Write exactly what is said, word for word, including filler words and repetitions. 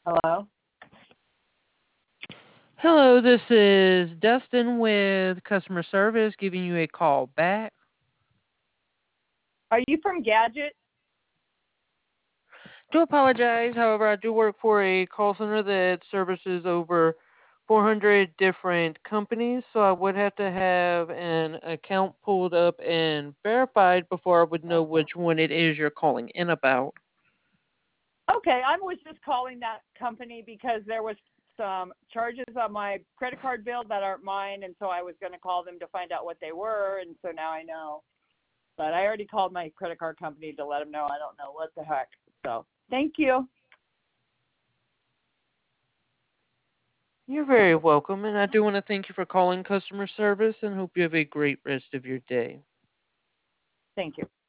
Hello? Hello, this is Dustin with customer service giving you a call back. Are you from Gadget? Do apologize, however, I do work for a call center that services over four hundred different companies, so I would have to have an account pulled up and verified before I would know which one it is you're calling in about. Okay, I was just calling that company because there was some charges on my credit card bill that aren't mine, and so I was going to call them to find out what they were, and so now I know. But I already called my credit card company to let them know I don't know what the heck. So thank you. You're very welcome, and I do want to thank you for calling customer service and hope you have a great rest of your day. Thank you.